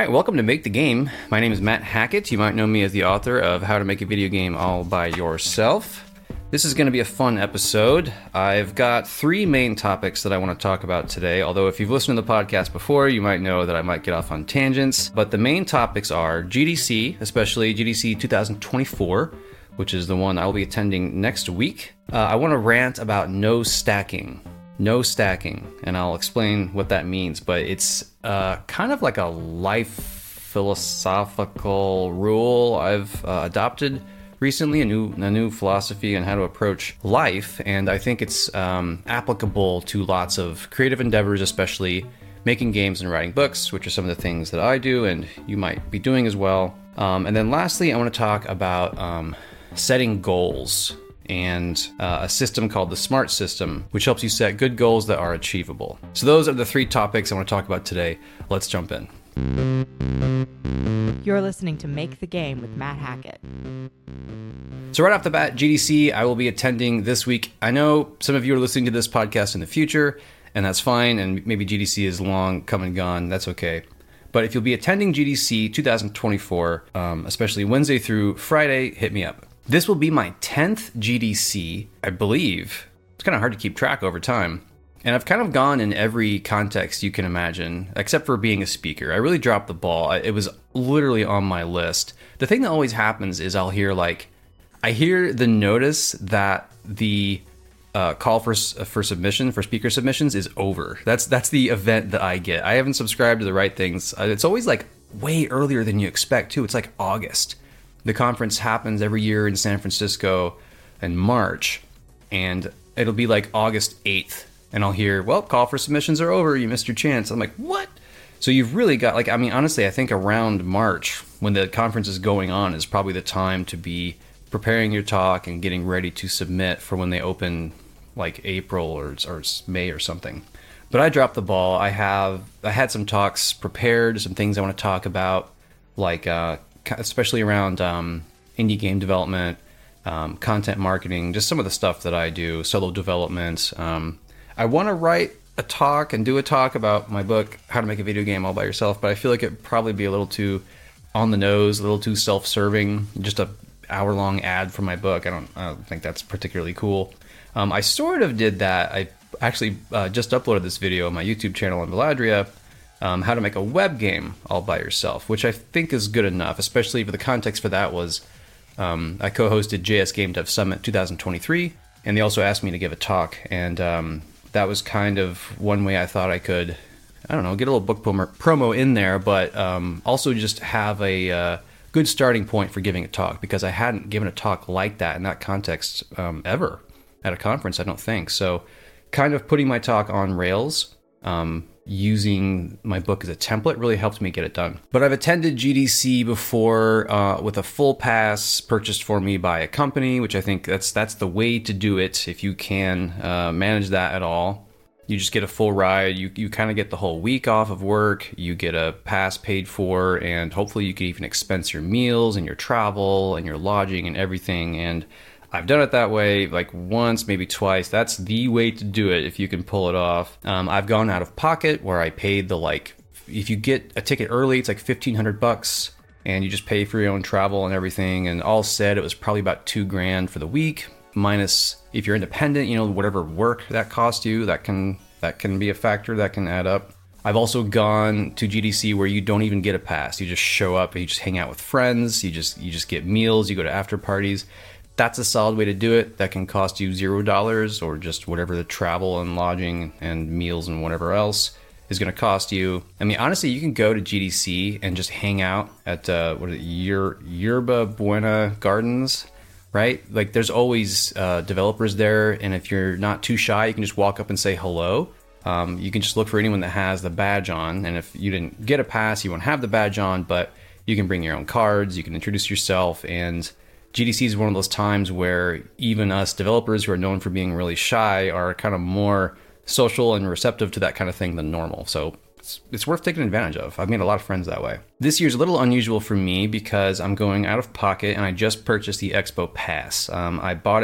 right, welcome to Make the Game. My name is Matt Hackett. You might know me as the author of How to Make a Video Game All by Yourself. This is going to be a fun episode. I've got three main topics that I want to talk about today, although if you've listened to the podcast before, you might know that I might get off on tangents. But the main topics are GDC, especially GDC 2024, which is the one I will be attending next week. I want to rant about no stacking, and I'll explain what that means, but it's kind of like a life philosophical rule I've adopted recently, a new philosophy on how to approach life, and I think it's applicable to lots of creative endeavors, especially making games and writing books, which are some of the things that I do and you might be doing as well. And then lastly, I want to talk about setting goals and a system called the SMART system, which helps you set good goals that are achievable. So those are the three topics I want to talk about today. Let's jump in. You're listening to Make the Game with Matt Hackett. So right off the bat, GDC, I will be attending this week. I know some of you are listening to this podcast in the future, and that's fine, and maybe GDC is long come and gone. That's okay. But if you'll be attending GDC 2024, especially Wednesday through Friday, hit me up. This will be my 10th GDC, I believe. It's kind of hard to keep track over time. And I've kind of gone in every context you can imagine, except for being a speaker. I really dropped the ball. It was literally on my list. The thing that always happens is I hear the notice that the call for submission, for speaker submissions is over. That's the event that I get. I haven't subscribed to the right things. It's always like way earlier than you expect too. It's like August. The conference happens every year in San Francisco in March, and it'll be like August 8th, and I'll hear, well, call for submissions are over, you missed your chance. I'm like, what? So you've really got, honestly, I think around March, when the conference is going on, is probably the time to be preparing your talk and getting ready to submit for when they open, like April or May or something. But I dropped the ball. I had some talks prepared, some things I want to talk about, like especially around indie game development, content marketing, just some of the stuff that I do, solo development. I want to write a talk and do a talk about my book, How to Make a Video Game All by Yourself, but I feel like it'd probably be a little too on the nose, a little too self-serving, just a hour-long ad for my book. I don't think that's particularly cool. I sort of did that. I actually just uploaded this video on my YouTube channel on Valadria, how to make a web game all by yourself, which I think is good enough, especially for the context for that was I co-hosted JS Game Dev Summit 2023, and they also asked me to give a talk, and that was kind of one way I thought I could, get a little book promo in there, but also just have a good starting point for giving a talk, because I hadn't given a talk like that in that context ever at a conference, I don't think. So kind of putting my talk on rails, using my book as a template really helped me get it done. But I've attended GDC before with a full pass purchased for me by a company, which I think that's the way to do it if you can manage that at all. You just get a full ride. You kind of get the whole week off of work. You get a pass paid for, and hopefully you can even expense your meals and your travel and your lodging and everything. And I've done it that way like once, maybe twice. That's the way to do it if you can pull it off. I've gone out of pocket where I paid if you get a ticket early, it's like $1,500 and you just pay for your own travel and everything. And all said, it was probably about $2,000 for the week, minus if you're independent, whatever work that cost you, that can be a factor that can add up. I've also gone to GDC where you don't even get a pass. You just show up and you just hang out with friends. You just get meals. You go to after parties. That's a solid way to do it. That can cost you $0 or just whatever the travel and lodging and meals and whatever else is going to cost you. I mean, honestly, you can go to GDC and just hang out at Yerba Buena Gardens, right? Like there's always developers there, and if you're not too shy, you can just walk up and say hello. You can just look for anyone that has the badge on, and if you didn't get a pass, you won't have the badge on, but you can bring your own cards, you can introduce yourself, and GDC is one of those times where even us developers who are known for being really shy are kind of more social and receptive to that kind of thing than normal. So it's worth taking advantage of. I've made a lot of friends that way. This year's a little unusual for me because I'm going out of pocket and I just purchased the Expo Pass. I bought it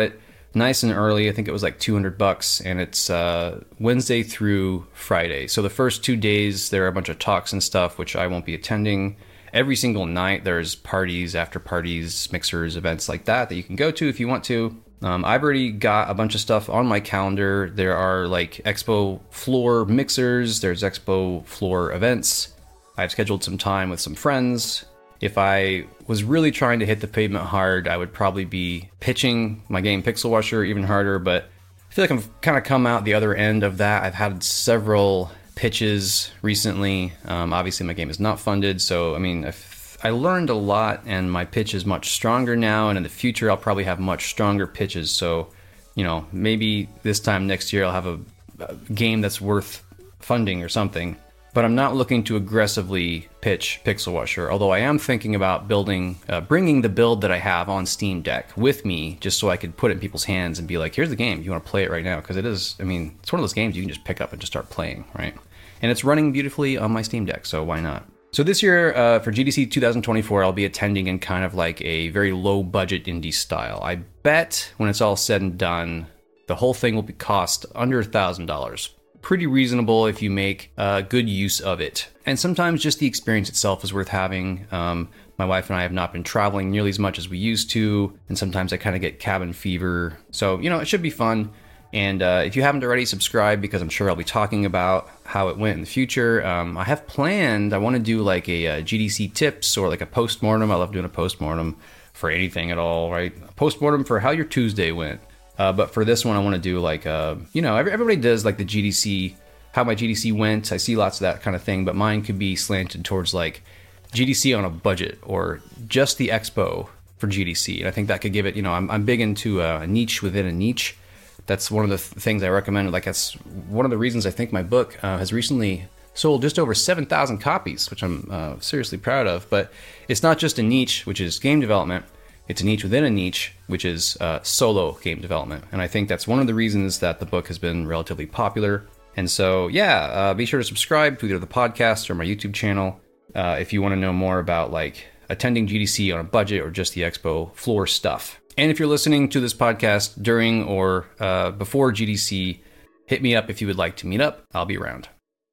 nice and early. I think it was like $200, and it's Wednesday through Friday. So the first 2 days, there are a bunch of talks and stuff, which I won't be attending. Every single night, there's parties, after parties, mixers, events like that you can go to if you want to. I've already got a bunch of stuff on my calendar. There are like expo floor mixers, there's expo floor events. I've scheduled some time with some friends. If I was really trying to hit the pavement hard, I would probably be pitching my game Pixel Washer even harder, but I feel like I've kind of come out the other end of that. I've had several pitches recently. Obviously, my game is not funded, so I mean, I learned a lot, and my pitch is much stronger now, and in the future, I'll probably have much stronger pitches. So, you know, maybe this time next year, I'll have a game that's worth funding or something. But I'm not looking to aggressively pitch Pixel Washer, although I am thinking about bringing the build that I have on Steam Deck with me, just so I could put it in people's hands and be like, here's the game, you want to play it right now? Because it is, I mean, it's one of those games you can just pick up and just start playing, right? And it's running beautifully on my Steam Deck, so why not? So this year, for GDC 2024, I'll be attending in kind of like a very low-budget indie style. I bet when it's all said and done, the whole thing will cost under $1,000. Pretty reasonable if you make good use of it. And sometimes just the experience itself is worth having. My wife and I have not been traveling nearly as much as we used to, and sometimes I kind of get cabin fever. So, you know, it should be fun. And if you haven't already, subscribe, because I'm sure I'll be talking about how it went in the future. I have planned, I want to do like a GDC tips or like a postmortem. I love doing a postmortem for anything at all, right? A postmortem for how your Tuesday went. But for this one, I want to do like, you know, everybody does like the GDC, how my GDC went. I see lots of that kind of thing, but mine could be slanted towards like GDC on a budget or just the expo for GDC. And I think that could give it, you know, I'm big into a niche within a niche. That's one of the things I recommend. Like, that's one of the reasons I think my book has recently sold just over 7,000 copies, which I'm seriously proud of. But it's not just a niche, which is game development. It's a niche within a niche, which is solo game development. And I think that's one of the reasons that the book has been relatively popular. And so, yeah, be sure to subscribe to either the podcast or my YouTube channel if you want to know more about like attending GDC on a budget or just the expo floor stuff. And if you're listening to this podcast during or before GDC, hit me up if you would like to meet up. I'll be around.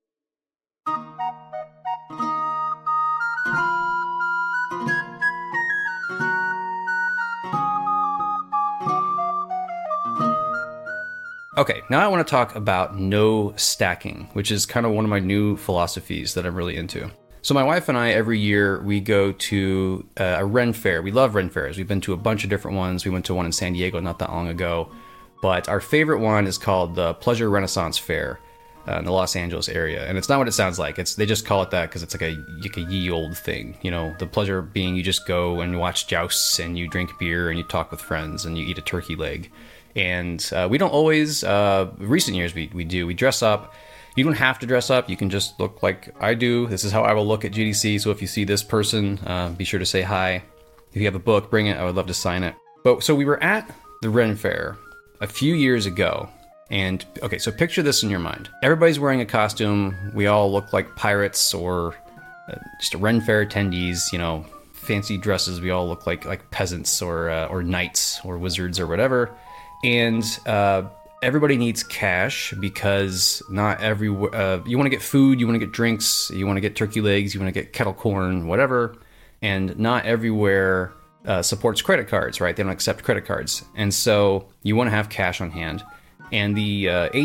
Okay, now I want to talk about no stacking, which is kind of one of my new philosophies that I'm really into. So my wife and I, every year, we go to a Ren Fair. We love Ren Fairs. We've been to a bunch of different ones. We went to one in San Diego not that long ago. But our favorite one is called the Pleasure Renaissance Fair in the Los Angeles area. And it's not what it sounds like. They just call it that because it's like a ye old thing. You know, the pleasure being you just go and watch jousts and you drink beer and you talk with friends and you eat a turkey leg. And we don't always, recent years we do. We dress up. You don't have to dress up. You can just look like I do. This is how I will look at GDC. So if you see this person, be sure to say hi. If you have a book, bring it. I would love to sign it. But so we were at the Ren Fair a few years ago. And okay, so picture this in your mind. Everybody's wearing a costume. We all look like pirates or just a Ren Fair attendees, you know, fancy dresses. We all look like peasants or knights or wizards or whatever. And everybody needs cash because not every you want to get food, you want to get drinks, you want to get turkey legs, you want to get kettle corn, whatever. And not everywhere supports credit cards, right? They don't accept credit cards. And so you want to have cash on hand. And the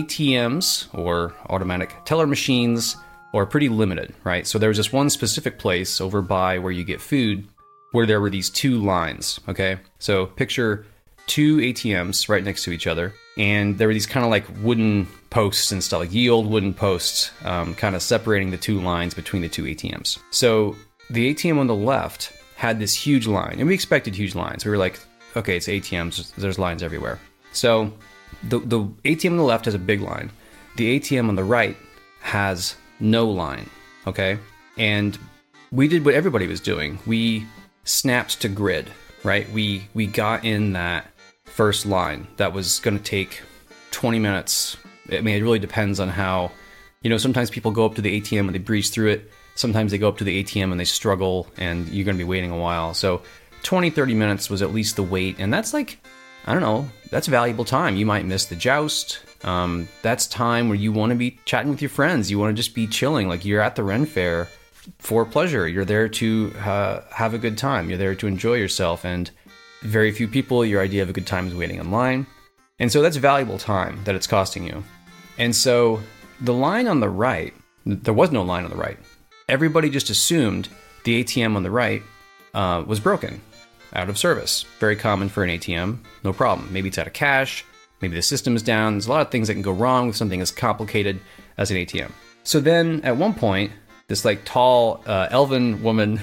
ATMs, or automatic teller machines, are pretty limited, right? So there was this one specific place over by where you get food where there were these two lines, okay? So picture two ATMs right next to each other. And there were these kind of like wooden posts and stuff, like ye old wooden posts, kind of separating the two lines between the two ATMs. So the ATM on the left had this huge line, and we expected huge lines. We were like, okay, it's ATMs, there's lines everywhere. So the ATM on the left has a big line. The ATM on the right has no line, okay? And we did what everybody was doing. We snapped to grid, right? We got in that first line that was going to take 20 minutes. I mean, it really depends on how, you know, sometimes people go up to the ATM and they breeze through it. Sometimes they go up to the ATM and they struggle and you're going to be waiting a while. So 20, 30 minutes was at least the wait. And that's like, I don't know, that's valuable time. You might miss the joust. That's time where you want to be chatting with your friends. You want to just be chilling. Like, you're at the Ren Fair for pleasure. You're there to have a good time. You're there to enjoy yourself. And very few people, your idea of a good time is waiting in line. And so that's valuable time that it's costing you. And so the line on the right, there was no line on the right. Everybody just assumed the ATM on the right was broken, out of service. Very common for an ATM, no problem. Maybe it's out of cash, maybe the system is down. There's a lot of things that can go wrong with something as complicated as an ATM. So then at one point, this like tall elven woman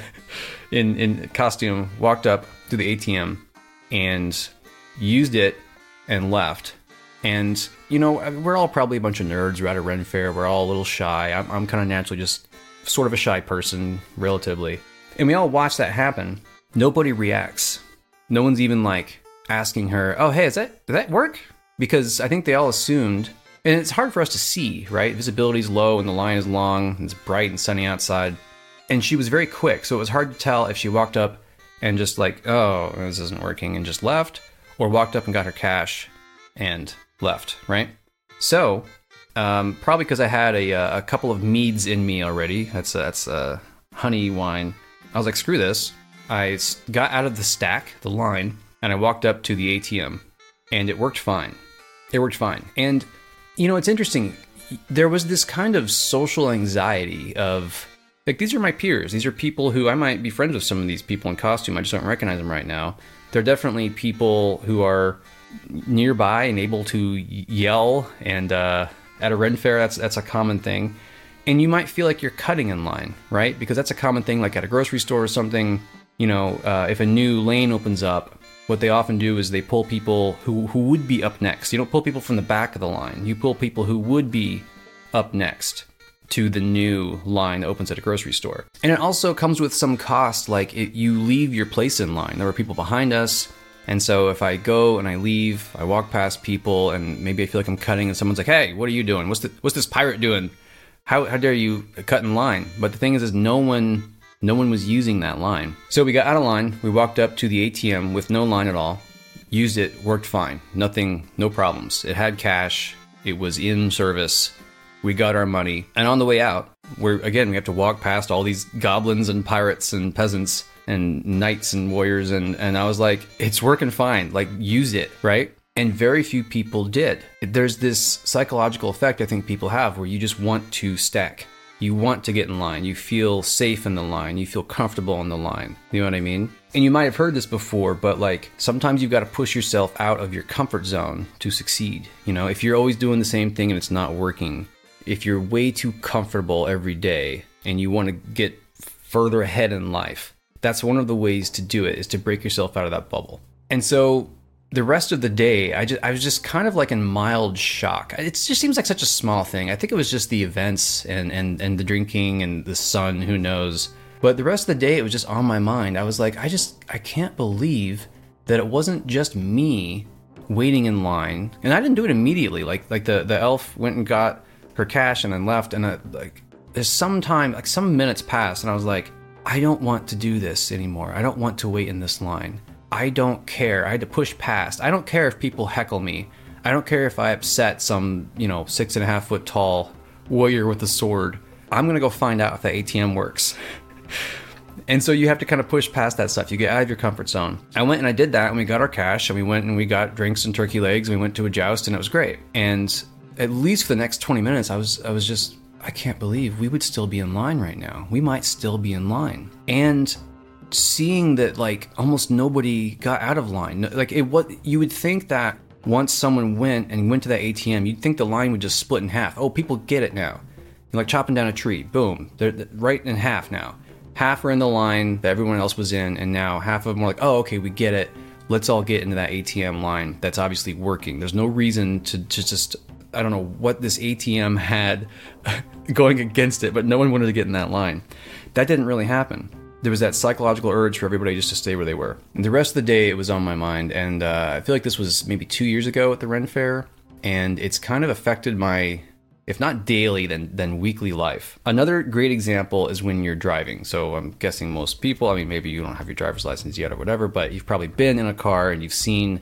in costume walked up to the ATM and used it and left. And, you know, we're all probably a bunch of nerds. We're at a Ren Fair. We're all a little shy. I'm kind of naturally just sort of a shy person, relatively. And we all watch that happen. Nobody reacts. No one's even like asking her, oh, hey, did that work? Because I think they all assumed, and it's hard for us to see, right? Visibility's low and the line is long and it's bright and sunny outside. And she was very quick, so it was hard to tell if she walked up and just like, oh, this isn't working, and just left, or walked up and got her cash and left, right? So, probably because I had a couple of meads in me already. That's honey wine. I was like, screw this. I got out of the stack, the line, and I walked up to the ATM, and it worked fine. It worked fine. And, you know, it's interesting. There was this kind of social anxiety of, like, these are my peers. These are people who I might be friends with some of these people in costume. I just don't recognize them right now. They're definitely people who are nearby and able to yell, and at a Ren Fair, that's a common thing. And you might feel like you're cutting in line, right? Because that's a common thing, like at a grocery store or something. You know, if a new lane opens up, what they often do is they pull people who would be up next. You don't pull people from the back of the line. You pull people who would be up next to the new line that opens at a grocery store. And it also comes with some cost, like you leave your place in line. There were people behind us, and so if I go and I leave, I walk past people, and maybe I feel like I'm cutting, and someone's like, hey, what are you doing? What's this pirate doing? How dare you cut in line? But the thing is no one was using that line. So we got out of line, we walked up to the ATM with no line at all, used it, worked fine. Nothing, no problems. It had cash, it was in service, we got our money. And on the way out, we have to walk past all these goblins and pirates and peasants and knights and warriors, and I was like, it's working fine, like, use it, right? And very few people did. There's this psychological effect I think people have where you just want to stack. You want to get in line. You feel safe in the line. You feel comfortable in the line. You know what I mean? And you might have heard this before, but like sometimes you've got to push yourself out of your comfort zone to succeed. You know, if you're always doing the same thing and it's not working, if you're way too comfortable every day and you want to get further ahead in life, that's one of the ways to do it, is to break yourself out of that bubble. And so the rest of the day, I was just kind of like in mild shock. It just seems like such a small thing. I think it was just the events and the drinking and the sun, who knows. But the rest of the day, it was just on my mind. I was like, I can't believe that it wasn't just me waiting in line. And I didn't do it immediately. Like the elf went and got her cash and then left. And there's some time, like some minutes passed, and I was like, I don't want to do this anymore. I don't want to wait in this line. I don't care. I had to push past. I don't care if people heckle me. I don't care if I upset some, 6.5 foot tall warrior with a sword. I'm going to go find out if the ATM works. And so you have to kind of push past that stuff. You get out of your comfort zone. I went and I did that, and we got our cash, and we went and we got drinks and turkey legs, and we went to a joust, and it was great. And at least for the next 20 minutes, I was just, I can't believe we would still be in line right now. We might still be in line. And seeing that like almost nobody got out of line, like you would think that once someone went to that ATM, you'd think the line would just split in half. Oh, people get it now. You're like chopping down a tree. Boom, they're right in half now. Half are in the line that everyone else was in, and now half of them are like, oh, okay, we get it. Let's all get into that ATM line that's obviously working. There's no reason to just, I don't know what this ATM had going against it, but no one wanted to get in that line. That didn't really happen. There was that psychological urge for everybody just to stay where they were. And the rest of the day, it was on my mind. And I feel like this was maybe 2 years ago at the Ren Fair. And it's kind of affected my, if not daily, then weekly life. Another great example is when you're driving. So I'm guessing most people, I mean, maybe you don't have your driver's license yet or whatever, but you've probably been in a car and you've seen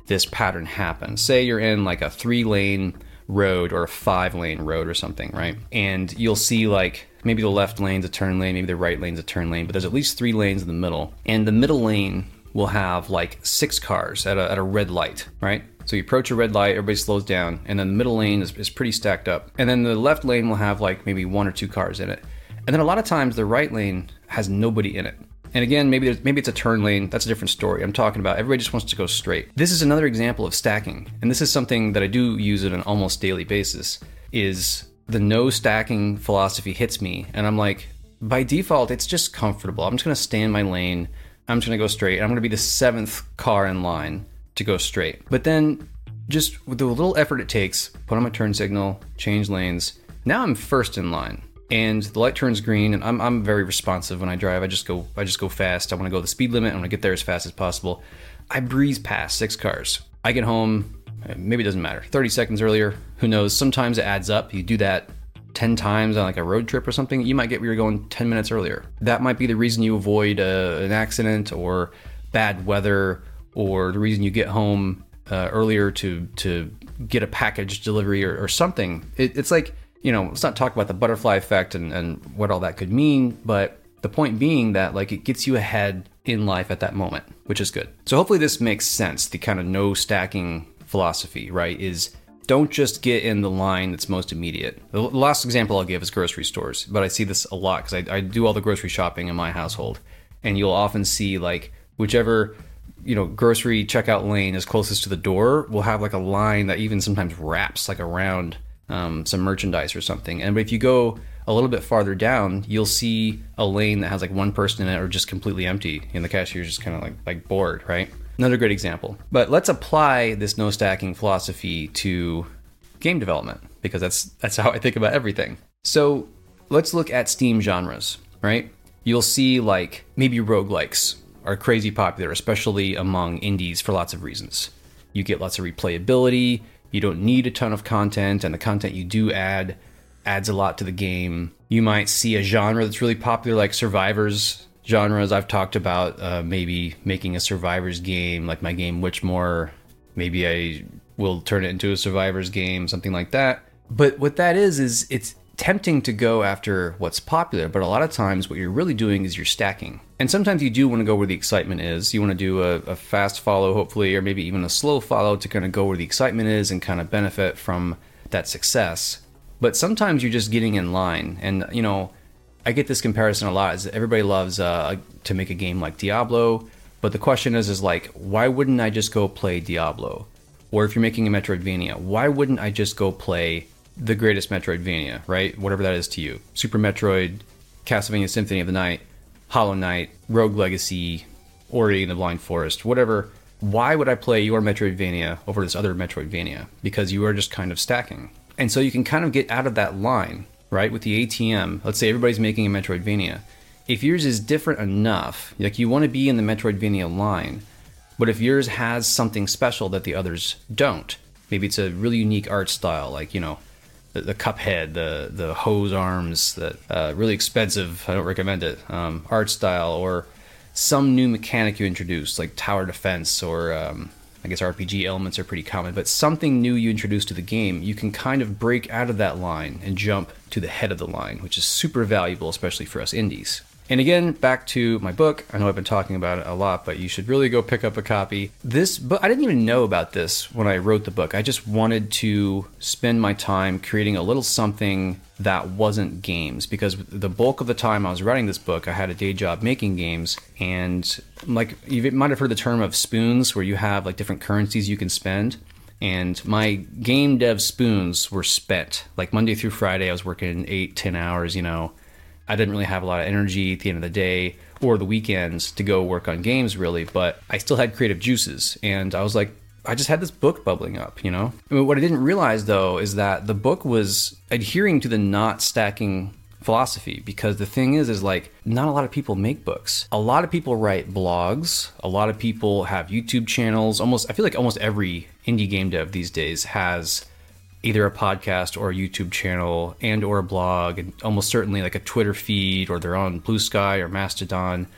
this pattern happen. Say you're in like a 3-lane road or a 5-lane road or something, right? And you'll see like maybe the left lane's a turn lane, maybe the right lane's a turn lane, but there's at least 3 lanes in the middle. And the middle lane will have like 6 cars at a red light, right? So you approach a red light, everybody slows down, and then the middle lane is pretty stacked up. And then the left lane will have like maybe 1 or 2 cars in it. And then a lot of times the right lane has nobody in it. And again, maybe it's a turn lane. That's a different story. I'm talking about everybody just wants to go straight. This is another example of stacking. And this is something that I do use on an almost daily basis, is the no stacking philosophy hits me. And I'm like, by default, it's just comfortable. I'm just going to stay in my lane. I'm just going to go straight. I'm going to be the 7th car in line to go straight. But then just with the little effort it takes, put on my turn signal, change lanes. Now I'm first in line. And the light turns green, and I'm very responsive when I drive. I just go fast. I want to go the speed limit. I want to get there as fast as possible. I breeze past 6 cars. I get home, maybe it doesn't matter, 30 seconds earlier. Who knows? Sometimes it adds up. You do that 10 times on like a road trip or something. You might get where you're going 10 minutes earlier. That might be the reason you avoid an accident or bad weather, or the reason you get home earlier to get a package delivery or something. It's like, you know, let's not talk about the butterfly effect and what all that could mean, but the point being that like it gets you ahead in life at that moment, which is good. So hopefully this makes sense. The kind of no stacking philosophy, right, is don't just get in the line that's most immediate. The last example I'll give is grocery stores, but I see this a lot because I do all the grocery shopping in my household, and you'll often see like whichever, you know, grocery checkout lane is closest to the door will have like a line that even sometimes wraps like around some merchandise or something. And if you go a little bit farther down, you'll see a lane that has like 1 person in it or just completely empty, and the cashier's just kind of like bored, right? Another great example. But let's apply this no stacking philosophy to game development, because that's how I think about everything. So let's look at Steam genres, right? You'll see like maybe roguelikes are crazy popular, especially among indies for lots of reasons. You get lots of replayability. You don't need a ton of content, and the content you do adds a lot to the game. You might see a genre that's really popular, like Survivors genres. I've talked about maybe making a Survivors game, like my game Witchmore. Maybe I will turn it into a Survivors game, something like that. But what that is it's tempting to go after what's popular, but a lot of times what you're really doing is you're stacking. And sometimes you do want to go where the excitement is. You want to do a fast follow, hopefully, or maybe even a slow follow to kind of go where the excitement is and kind of benefit from that success. But sometimes you're just getting in line. And, you know, I get this comparison a lot, is that everybody loves to make a game like Diablo. But the question is like, why wouldn't I just go play Diablo? Or if you're making a Metroidvania, why wouldn't I just go play the greatest Metroidvania, right? Whatever that is to you. Super Metroid, Castlevania Symphony of the Night, Hollow Knight, Rogue Legacy, Ori and the Blind Forest, whatever. Why would I play your Metroidvania over this other Metroidvania? Because you are just kind of stacking. And so you can kind of get out of that line, right? With the ATM, let's say everybody's making a Metroidvania. If yours is different enough, like you want to be in the Metroidvania line, but if yours has something special that the others don't, maybe it's a really unique art style, like, you know, the Cuphead, the hose arms, that really expensive, I don't recommend it, art style, or some new mechanic you introduce, like tower defense, or I guess RPG elements are pretty common, but something new you introduce to the game, you can kind of break out of that line and jump to the head of the line, which is super valuable, especially for us indies. And again, back to my book. I know I've been talking about it a lot, but you should really go pick up a copy. This book, I didn't even know about this when I wrote the book. I just wanted to spend my time creating a little something that wasn't games, because the bulk of the time I was writing this book, I had a day job making games. And like, you might have heard the term of spoons, where you have like different currencies you can spend. And my game dev spoons were spent. Like Monday through Friday, I was working 8-10 hours, you know. I didn't really have a lot of energy at the end of the day or the weekends to go work on games, really, but I still had creative juices. And I was like, I just had this book bubbling up, you know? I mean, what I didn't realize, though, is that the book was adhering to the not stacking philosophy, because the thing is like, not a lot of people make books. A lot of people write blogs. A lot of people have YouTube channels. I feel like almost every indie game dev these days has either a podcast or a YouTube channel and or a blog, and almost certainly like a Twitter feed, or they're on Blue Sky or Mastodon.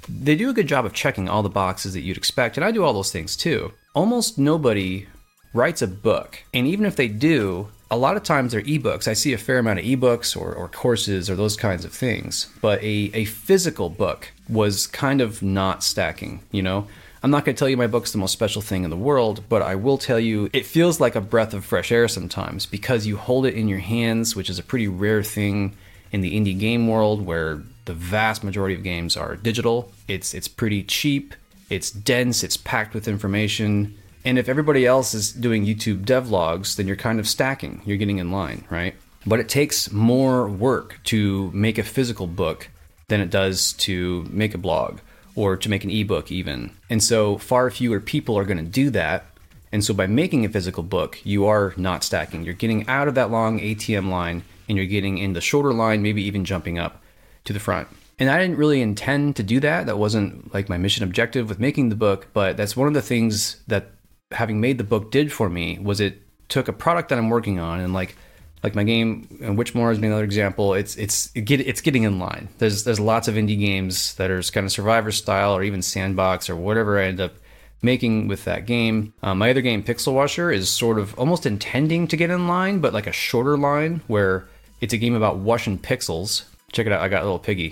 they do a good job of checking all the boxes that you'd expect, and I do all those things too. Almost nobody writes a book, and even if they do, a lot of times they're ebooks. I see a fair amount of ebooks or courses or those kinds of things, but a physical book was kind of not stacking, you know? I'm not going to tell you my book's the most special thing in the world, but I will tell you it feels like a breath of fresh air sometimes because you hold it in your hands, which is a pretty rare thing in the indie game world where the vast majority of games are digital. It's pretty cheap, it's dense, it's packed with information. And if everybody else is doing YouTube devlogs, then you're kind of stacking. You're getting in line, right? But it takes more work to make a physical book than it does to make a blog or to make an ebook even. And so far fewer people are going to do that. And so by making a physical book, you are not stacking. You're getting out of that long ATM line and you're getting in the shorter line, maybe even jumping up to the front. And I didn't really intend to do that. That wasn't like my mission objective with making the book, but that's one of the things that having made the book did for me was it took a product that I'm working on and like my game, and Witchmore is another example. It's getting in line. There's lots of indie games that are kind of Survivor style or even sandbox or whatever I end up making with that game. My other game, Pixel Washer, is sort of almost intending to get in line, but like a shorter line where it's a game about washing pixels. Check it out. I got a little piggy.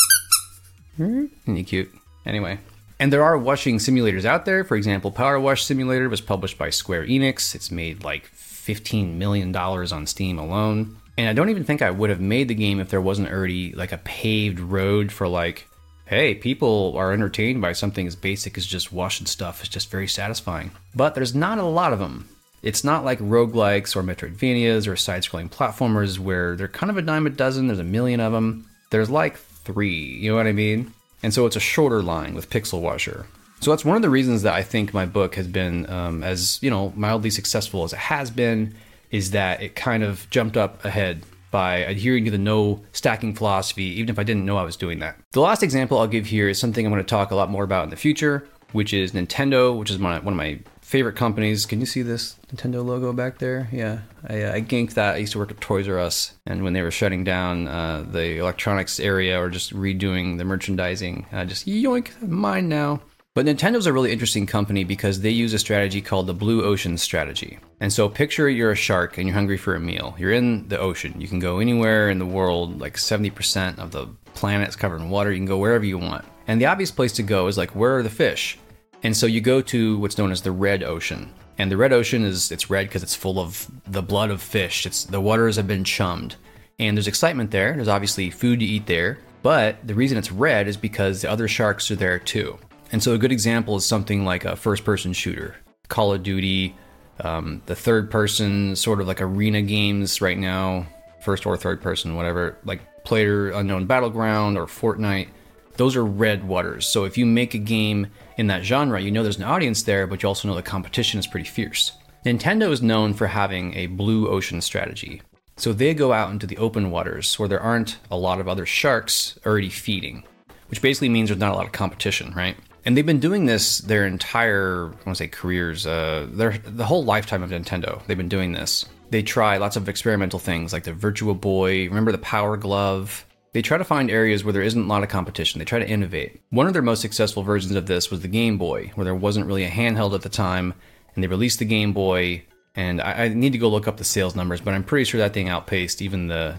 Isn't he cute? Anyway. And there are washing simulators out there. For example, Power Wash Simulator was published by Square Enix. It's made like $15 million on Steam alone. And I don't even think I would have made the game if there wasn't already like a paved road for like, hey, people are entertained by something as basic as just washing stuff. It's just very satisfying. But there's not a lot of them. It's not like roguelikes or Metroidvanias or side-scrolling platformers where they're kind of a dime a dozen. There's a million of them. There's like 3, you know what I mean? And so it's a shorter line with Pixel Washer. So that's one of the reasons that I think my book has been as, you know, mildly successful as it has been, is that it kind of jumped up ahead by adhering to the no stacking philosophy, even if I didn't know I was doing that. The last example I'll give here is something I'm going to talk a lot more about in the future, which is Nintendo, which is one of my favorite companies. Can you see this Nintendo logo back there? Yeah, I ganked that. I used to work at Toys R Us, and when they were shutting down the electronics area or just redoing the merchandising, just yoink, mine now. But Nintendo's a really interesting company because they use a strategy called the Blue Ocean strategy. And so picture you're a shark and you're hungry for a meal. You're in the ocean. You can go anywhere in the world, like 70% of the planet's covered in water. You can go wherever you want. And the obvious place to go is like, where are the fish? And so you go to what's known as the Red Ocean. And the Red Ocean it's red because it's full of the blood of fish. The waters have been chummed. And there's excitement there. There's obviously food to eat there. But the reason it's red is because the other sharks are there too. And so a good example is something like a first-person shooter. Call of Duty, the third-person sort of like arena games right now, first or third-person, whatever, like PlayerUnknown Battleground or Fortnite. Those are red waters. So if you make a game in that genre, you know there's an audience there, but you also know the competition is pretty fierce. Nintendo is known for having a blue ocean strategy. So they go out into the open waters where there aren't a lot of other sharks already feeding, which basically means there's not a lot of competition, right? And they've been doing this their entire, I want to say careers, the whole lifetime of Nintendo. They've been doing this. They try lots of experimental things like the Virtua Boy, remember the Power Glove? They try to find areas where there isn't a lot of competition. They try to innovate. One of their most successful versions of this was the Game Boy, where there wasn't really a handheld at the time, and they released the Game Boy, and I need to go look up the sales numbers, but I'm pretty sure that thing outpaced even the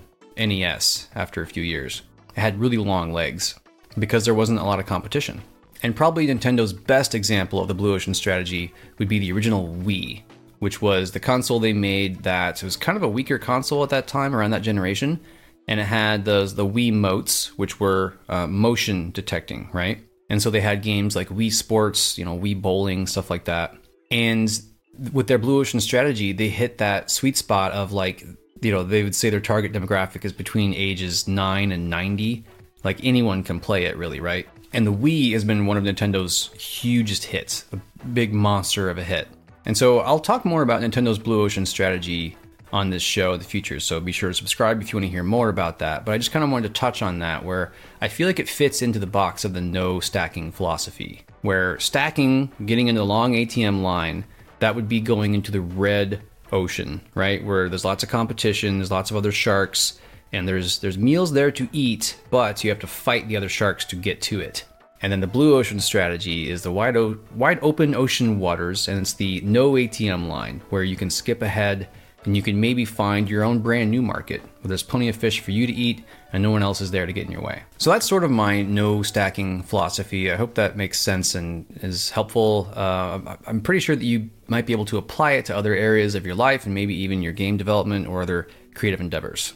NES after a few years. It had really long legs because there wasn't a lot of competition. And probably Nintendo's best example of the Blue Ocean strategy would be the original Wii, which was the console they made that was kind of a weaker console at that time, around that generation. And it had the Wiimotes, which were motion detecting, right? And so they had games like Wii Sports, Wii Bowling, stuff like that. And with their Blue Ocean strategy, they hit that sweet spot of like, they would say their target demographic is between ages 9 and 90. Like anyone can play it really, right? And the Wii has been one of Nintendo's hugest hits, a big monster of a hit. And so I'll talk more about Nintendo's Blue Ocean strategy on this show in the future, so be sure to subscribe if you want to hear more about that. But I just kind of wanted to touch on that, where I feel like it fits into the box of the no stacking philosophy, where stacking, getting into the long ATM line, that would be going into the Red Ocean, right? Where there's lots of competition, there's lots of other sharks, and there's meals there to eat, but you have to fight the other sharks to get to it. And then the blue ocean strategy is the wide open ocean waters, and it's the no ATM line, where you can skip ahead and you can maybe find your own brand new market where there's plenty of fish for you to eat and no one else is there to get in your way. So that's sort of my no stacking philosophy. I hope that makes sense and is helpful. I'm pretty sure that you might be able to apply it to other areas of your life and maybe even your game development or other creative endeavors.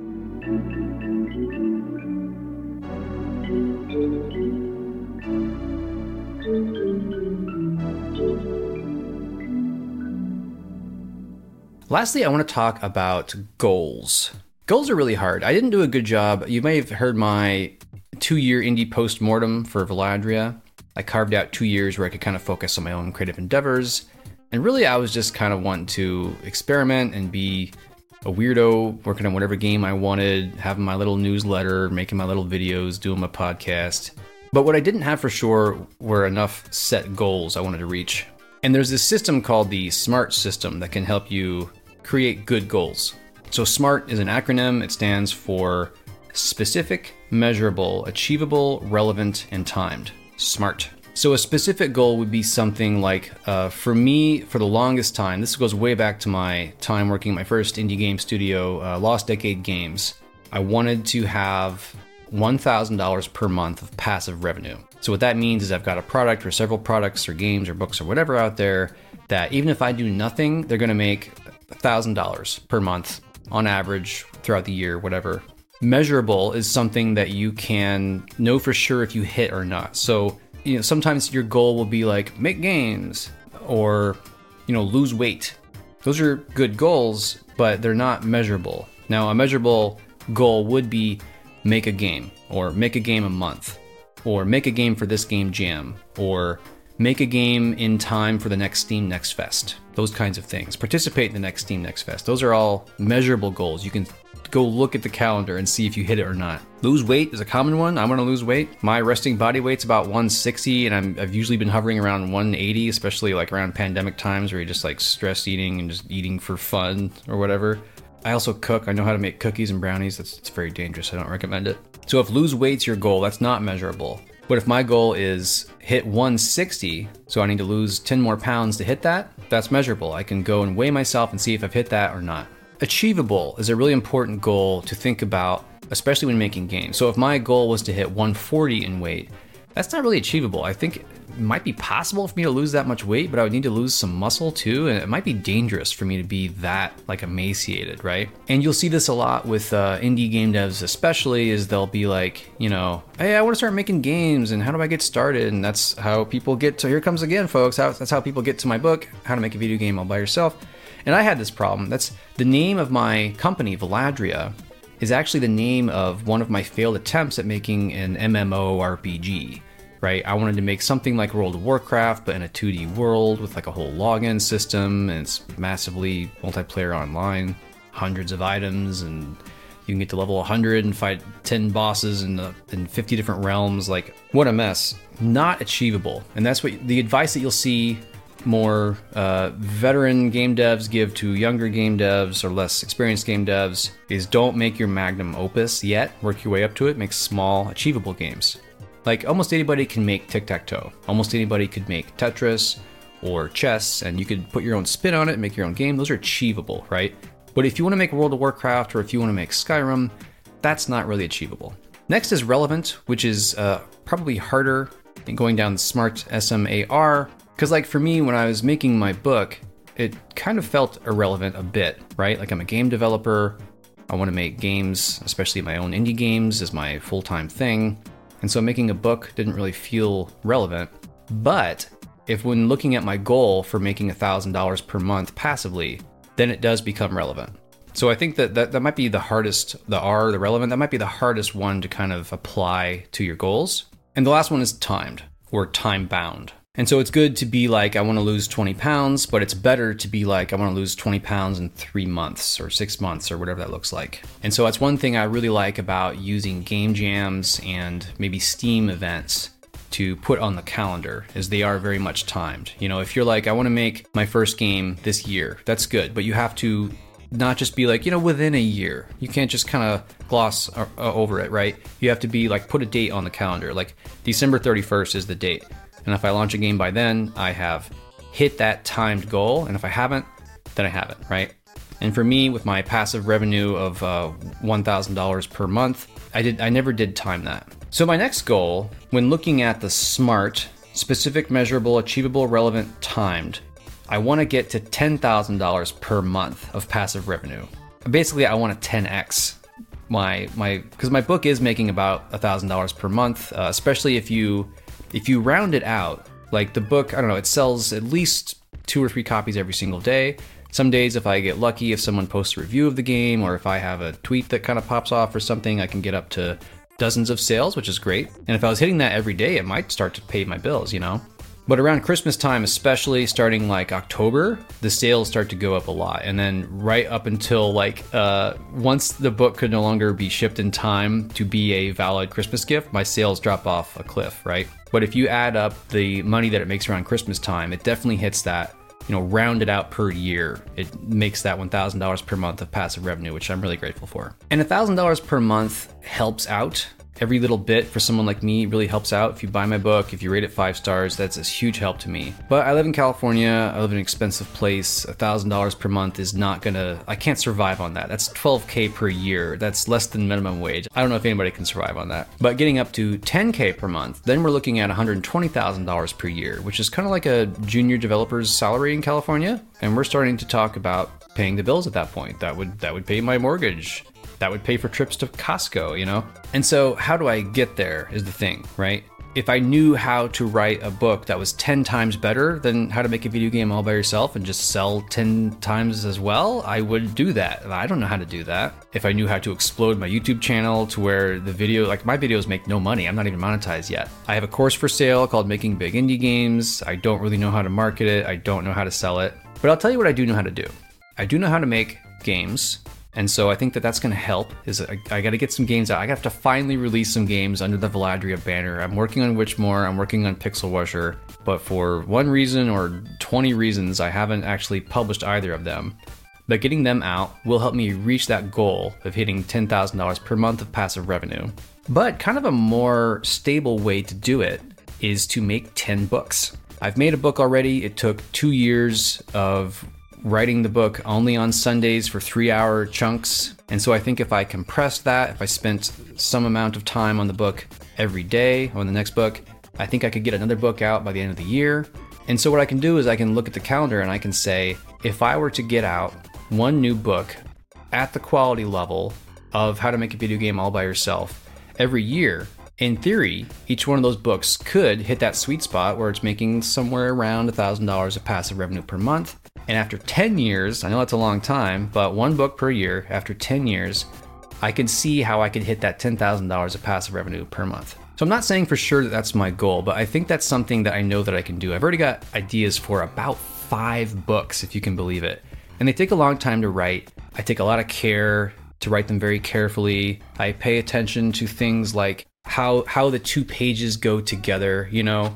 Lastly, I want to talk about goals. Goals are really hard. I didn't do a good job. You may have heard my 2-year indie post-mortem for Valadria. I carved out 2 years where I could kind of focus on my own creative endeavors. And really, I was just kind of wanting to experiment and be a weirdo, working on whatever game I wanted, having my little newsletter, making my little videos, doing my podcast. But what I didn't have for sure were enough set goals I wanted to reach. And there's this system called the SMART system that can help you create good goals. So SMART is an acronym. It stands for specific, measurable, achievable, relevant, and timed. SMART. So a specific goal would be something like, for me, for the longest time, this goes way back to my time working at my first indie game studio, Lost Decade Games. I wanted to have $1,000 per month of passive revenue. So what that means is I've got a product or several products or games or books or whatever out there that even if I do nothing, they're going to make $1,000 per month on average throughout the year, whatever. Measurable is something that you can know for sure if you hit or not. So, sometimes your goal will be like make games or, lose weight. Those are good goals, but they're not measurable. Now, a measurable goal would be make a game or make a game a month or make a game for this game jam or make a game in time for the next Steam Next Fest. Those kinds of things. Participate in the next Steam Next Fest. Those are all measurable goals. You can go look at the calendar and see if you hit it or not. Lose weight is a common one. I want to lose weight. My resting body weight's about 160 and I've usually been hovering around 180, especially like around pandemic times where you're just like stress eating and just eating for fun or whatever. I also cook. I know how to make cookies and brownies. It's very dangerous. I don't recommend it. So if lose weight's your goal, that's not measurable. But if my goal is hit 160, so I need to lose 10 more pounds to hit that, that's measurable. I can go and weigh myself and see if I've hit that or not. Achievable is a really important goal to think about, especially when making games. So if my goal was to hit 140 in weight, that's not really achievable. I think it might be possible for me to lose that much weight, but I would need to lose some muscle too, and it might be dangerous for me to be that like emaciated, right? And you'll see this a lot with indie game devs especially, is they'll be like, hey, I want to start making games, and how do I get started? And that's how people get to, here comes again, folks, that's how people get to my book, How to Make a Video Game All By Yourself. And I had this problem. That's the name of my company, Valadria, is actually the name of one of my failed attempts at making an MMORPG, right? I wanted to make something like World of Warcraft, but in a 2D world with like a whole login system, and it's massively multiplayer online, hundreds of items, and you can get to level 100 and fight 10 bosses in 50 different realms. Like, what a mess. Not achievable. And that's what the advice that you'll see more veteran game devs give to younger game devs or less experienced game devs is don't make your magnum opus yet. Work your way up to it. Make small, achievable games. Like, almost anybody can make tic-tac-toe. Almost anybody could make Tetris or chess, and you could put your own spin on it and make your own game. Those are achievable, right? But if you want to make World of Warcraft or if you want to make Skyrim, that's not really achievable. Next is relevant, which is probably harder than going down the SMART, SMAR. Because like for me, when I was making my book, it kind of felt irrelevant a bit, right? Like, I'm a game developer. I want to make games, especially my own indie games, as my full-time thing. And so making a book didn't really feel relevant. But if when looking at my goal for making $1,000 per month passively, then it does become relevant. So I think that might be the hardest, the R, the relevant, that might be the hardest one to kind of apply to your goals. And the last one is timed or time bound. And so it's good to be like, I want to lose 20 pounds, but it's better to be like, I want to lose 20 pounds in 3 months or 6 months or whatever that looks like. And so that's one thing I really like about using game jams and maybe Steam events to put on the calendar, is they are very much timed. If you're like, I want to make my first game this year, that's good, but you have to not just be like, within a year. You can't just kind of gloss over it, right? You have to be like, put a date on the calendar. Like December 31st is the date. And if I launch a game by then, I have hit that timed goal. And if I haven't, then I haven't, right? And for me, with my passive revenue of $1,000 per month, I never did time that. So my next goal, when looking at the SMART, specific, measurable, achievable, relevant, timed, I want to get to $10,000 per month of passive revenue. Basically, I want to 10x because my book is making about $1,000 per month, especially if you round it out. Like the book, I don't know, it sells at least 2 or 3 copies every single day. Some days, if I get lucky, if someone posts a review of the game, or if I have a tweet that kind of pops off or something, I can get up to dozens of sales, which is great. And if I was hitting that every day, it might start to pay my bills, But around Christmas time, especially starting like October, the sales start to go up a lot. And then right up until once the book could no longer be shipped in time to be a valid Christmas gift, my sales drop off a cliff, right? But if you add up the money that it makes around Christmas time, it definitely hits that, rounded out per year. It makes that $1,000 per month of passive revenue, which I'm really grateful for. And $1,000 per month helps out. Every little bit for someone like me really helps out. If you buy my book, if you rate it 5 stars, that's a huge help to me. But I live in California. I live in an expensive place. $1,000 per month is not I can't survive on that. That's $12K per year. That's less than minimum wage. I don't know if anybody can survive on that. But getting up to $10K per month, then we're looking at $120,000 per year, which is kind of like a junior developer's salary in California. And we're starting to talk about paying the bills at that point. That would pay my mortgage. That would pay for trips to Costco, And so how do I get there is the thing, right? If I knew how to write a book that was 10 times better than how to make a video game all by yourself and just sell 10 times as well, I would do that. I don't know how to do that. If I knew how to explode my YouTube channel to where the video, like my videos make no money. I'm not even monetized yet. I have a course for sale called Making Big Indie Games. I don't really know how to market it. I don't know how to sell it. But I'll tell you what I do know how to do. I do know how to make games. And so I think that's going to help. I got to get some games out. I have to finally release some games under the Valadria banner. I'm working on Witchmore. I'm working on Pixel Washer. But for one reason or 20 reasons, I haven't actually published either of them. But getting them out will help me reach that goal of hitting $10,000 per month of passive revenue. But kind of a more stable way to do it is to make 10 books. I've made a book already. It took 2 years of writing the book only on Sundays for 3-hour chunks. And so I think if I compressed that, if I spent some amount of time on the book every day on the next book, I think I could get another book out by the end of the year. And so what I can do is I can look at the calendar and I can say, if I were to get out one new book at the quality level of how to make a video game all by yourself every year, in theory, each one of those books could hit that sweet spot where it's making somewhere around $1,000 of passive revenue per month. And after 10 years, I know that's a long time, but one book per year, after 10 years, I can see how I could hit that $10,000 of passive revenue per month. So I'm not saying for sure that that's my goal, but I think that's something that I know that I can do. I've already got ideas for about 5 books, if you can believe it. And they take a long time to write. I take a lot of care to write them very carefully. I pay attention to things like how the 2 pages go together,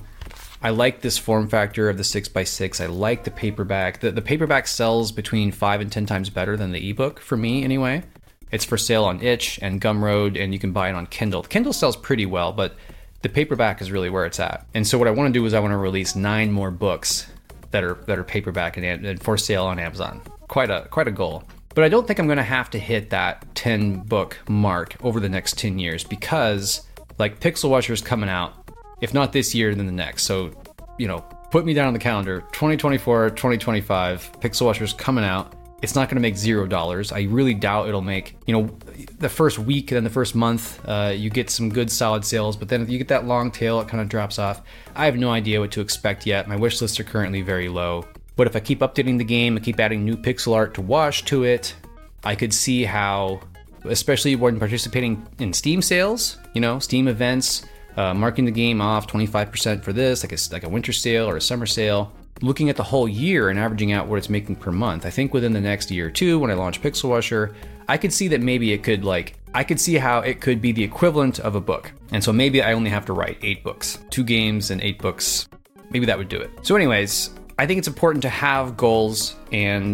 I like this form factor of the 6x6. I like the paperback. The paperback sells between 5 and 10 times better than the ebook for me anyway. It's for sale on Itch and Gumroad, and you can buy it on Kindle. Kindle sells pretty well, but the paperback is really where it's at. And so what I want to do is I want to release 9 more books that are paperback and for sale on Amazon. Quite a goal. But I don't think I'm going to have to hit that 10 book mark over the next 10 years because like Pixel Washer is coming out. If not this year, then the next. So, put me down on the calendar. 2024, 2025, Pixel Washer's coming out. It's not going to make $0. I really doubt it'll make, the first week, then the first month, you get some good solid sales. But then if you get that long tail, it kind of drops off. I have no idea what to expect yet. My wish lists are currently very low. But if I keep updating the game and keep adding new pixel art to wash to it, I could see how, especially when participating in Steam sales, Steam events, marking the game off 25% for this, like a winter sale or a summer sale, looking at the whole year and averaging out what it's making per month. I think within the next year or two, when I launch Pixel Washer, I could see that maybe it could I could see how it could be the equivalent of a book. And so maybe I only have to write 8 books, 2 games and 8 books. Maybe that would do it. So anyways, I think it's important to have goals and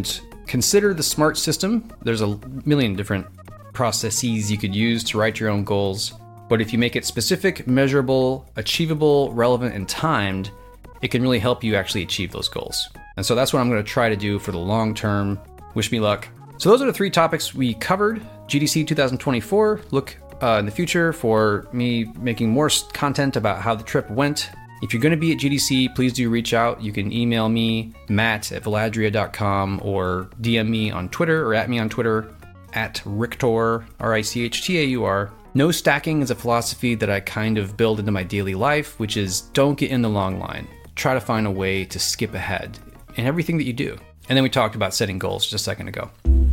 consider the SMART system. There's a million different processes you could use to write your own goals. But if you make it specific, measurable, achievable, relevant, and timed, it can really help you actually achieve those goals. And so that's what I'm going to try to do for the long term. Wish me luck. So those are the 3 topics we covered. GDC 2024. Look in the future for me making more content about how the trip went. If you're going to be at GDC, please do reach out. You can email me, matt@valadria.com, or DM me on Twitter, or at me on Twitter, at Richtaur, Richtaur. No stacking is a philosophy that I kind of build into my daily life, which is don't get in the long line. Try to find a way to skip ahead in everything that you do. And then we talked about setting goals just a second ago.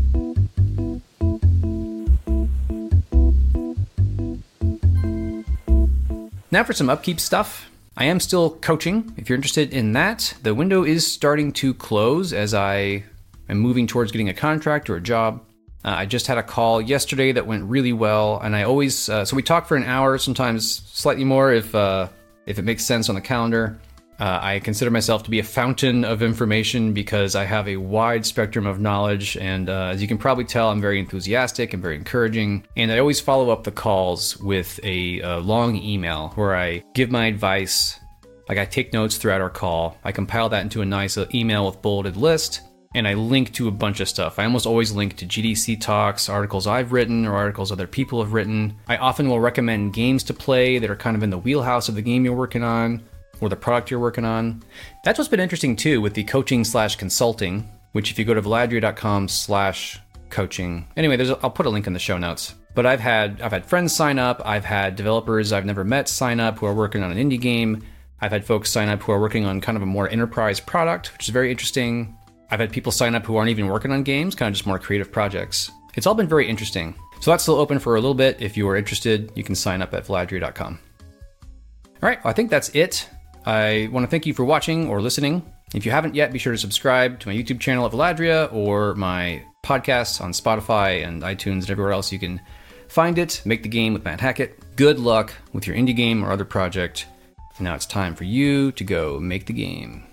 Now for some upkeep stuff. I am still coaching. If you're interested in that, the window is starting to close as I am moving towards getting a contract or a job. I just had a call yesterday that went really well, and I always so we talk for an hour, sometimes slightly more if it makes sense on the calendar. I consider myself to be a fountain of information because I have a wide spectrum of knowledge, and as you can probably tell, I'm very enthusiastic and very encouraging. And I always follow up the calls with a long email where I give my advice. Like, I take notes throughout our call. I compile that into a nice email with bulleted list, and I link to a bunch of stuff. I almost always link to GDC talks, articles I've written, or articles other people have written. I often will recommend games to play that are kind of in the wheelhouse of the game you're working on, or the product you're working on. That's what's been interesting too with the coaching/consulting, which if you go to valadria.com/coaching. Anyway, I'll put a link in the show notes. But I've had friends sign up. I've had developers I've never met sign up who are working on an indie game. I've had folks sign up who are working on kind of a more enterprise product, which is very interesting. I've had people sign up who aren't even working on games, kind of just more creative projects. It's all been very interesting. So that's still open for a little bit. If you are interested, you can sign up at valadria.com. All right, well, I think that's it. I want to thank you for watching or listening. If you haven't yet, be sure to subscribe to my YouTube channel at Valadria or my podcasts on Spotify and iTunes and everywhere else you can find it. Make the Game with Matt Hackett. Good luck with your indie game or other project. Now it's time for you to go make the game.